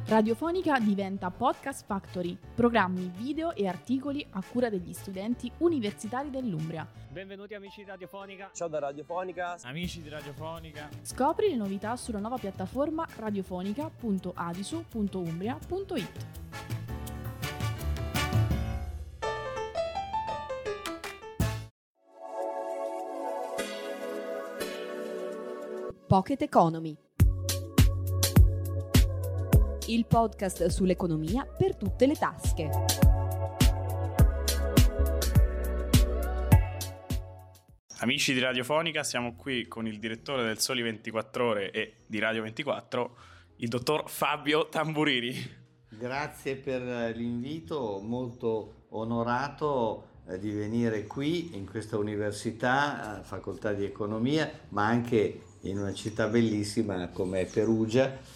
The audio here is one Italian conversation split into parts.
Radiofonica diventa Podcast Factory, programmi, video e articoli a cura degli studenti universitari dell'Umbria. Benvenuti amici di Radiofonica. Ciao da Radiofonica. Amici di Radiofonica. Scopri le novità sulla nuova piattaforma radiofonica.adisu.umbria.it. Pocket Economy, il podcast sull'economia per tutte le tasche. Amici di Radiofonica, siamo qui con il direttore del Sole 24 Ore e di Radio 24, il dottor Fabio Tamburini. Grazie per l'invito, molto onorato di venire qui in questa università, facoltà di economia, ma anche in una città bellissima come Perugia,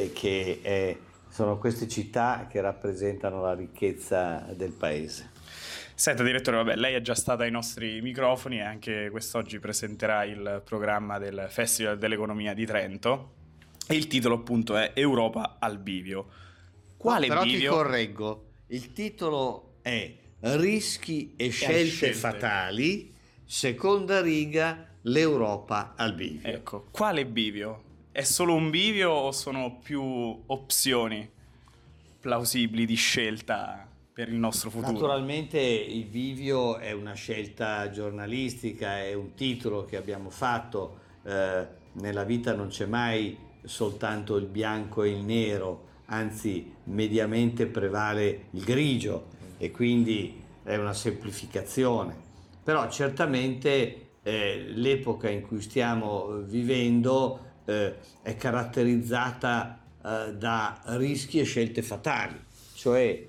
sono queste città che rappresentano la ricchezza del paese. Senta direttore, lei è già stata ai nostri microfoni e anche quest'oggi presenterà il programma del Festival dell'Economia di Trento e il titolo appunto è Europa al bivio. Quale Però bivio? Ti correggo, il titolo è Rischi e scelte fatali, seconda riga, l'Europa al bivio. Ecco, quale bivio? È solo un bivio o sono più opzioni plausibili di scelta per il nostro futuro? Naturalmente il bivio è una scelta giornalistica, è un titolo che abbiamo fatto, nella vita non c'è mai soltanto il bianco e il nero, anzi mediamente prevale il grigio e quindi è una semplificazione, però certamente l'epoca in cui stiamo vivendo è caratterizzata da rischi e scelte fatali, cioè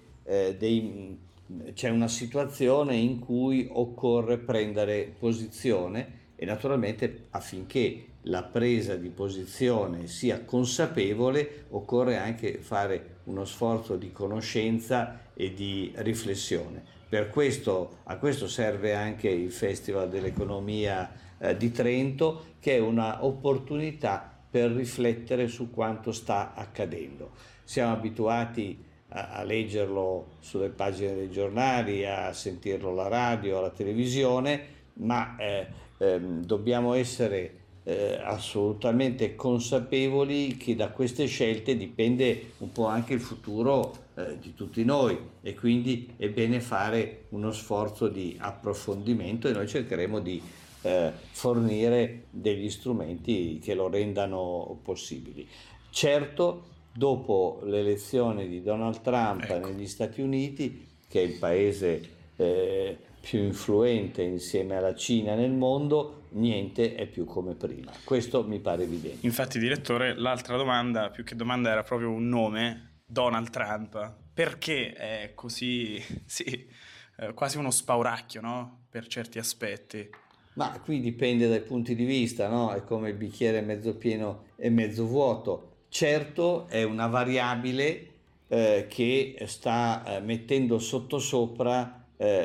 c'è una situazione in cui occorre prendere posizione e naturalmente affinché la presa di posizione sia consapevole occorre anche fare uno sforzo di conoscenza e di riflessione. A questo serve anche il Festival dell'Economia di Trento, che è una opportunità per riflettere su quanto sta accadendo. Siamo abituati a leggerlo sulle pagine dei giornali, a sentirlo alla radio, alla televisione, ma dobbiamo essere assolutamente consapevoli che da queste scelte dipende un po' anche il futuro di tutti noi e quindi è bene fare uno sforzo di approfondimento e noi cercheremo di fornire degli strumenti che lo rendano possibili. Certo, dopo l'elezione di Donald Trump negli Stati Uniti, che è il paese più influente insieme alla Cina nel mondo, niente è più come prima. Questo mi pare evidente. Infatti, direttore, l'altra domanda, più che domanda, era proprio un nome, Donald Trump. Perché è così, quasi uno spauracchio, no? Per certi aspetti. Ma qui dipende dai punti di vista, no? È come il bicchiere mezzo pieno e mezzo vuoto. Certo, è una variabile che sta mettendo sottosopra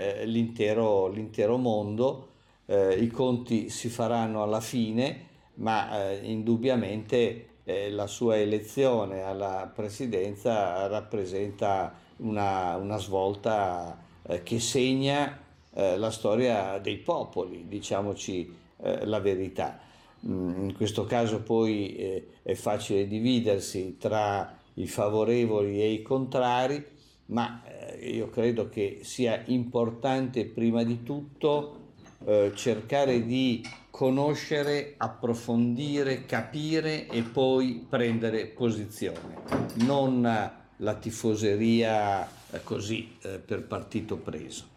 l'intero mondo. I conti si faranno alla fine, ma indubbiamente la sua elezione alla presidenza rappresenta una svolta che segna la storia dei popoli, diciamoci la verità. In questo caso poi è facile dividersi tra i favorevoli e i contrari, ma io credo che sia importante prima di tutto cercare di conoscere, approfondire, capire e poi prendere posizione, non la tifoseria così per partito preso.